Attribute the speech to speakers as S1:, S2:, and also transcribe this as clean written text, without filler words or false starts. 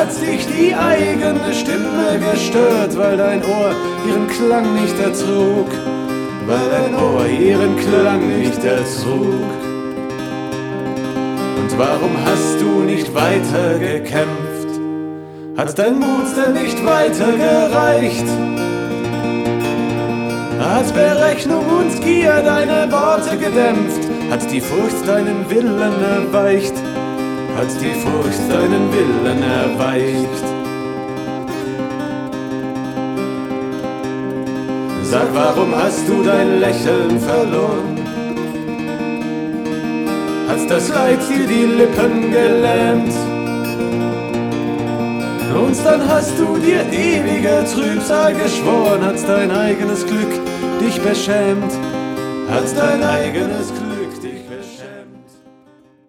S1: Hat dich die eigene Stimme gestört, weil dein Ohr ihren Klang nicht ertrug, weil dein Ohr ihren Klang nicht ertrug? Und warum hast du nicht weiter gekämpft? Hat dein Mut denn nicht weiter gereicht? Hat Berechnung und Gier deine Worte gedämpft? Hat die Furcht deinen Willen erweicht? Hat die Furcht deinen Willen erweicht? Sag, warum hast du dein Lächeln verloren? Hat das Leid dir die Lippen gelähmt? Und dann hast du dir ewige Trübsal geschworen. Hat dein eigenes Glück dich beschämt? Hat dein eigenes Glück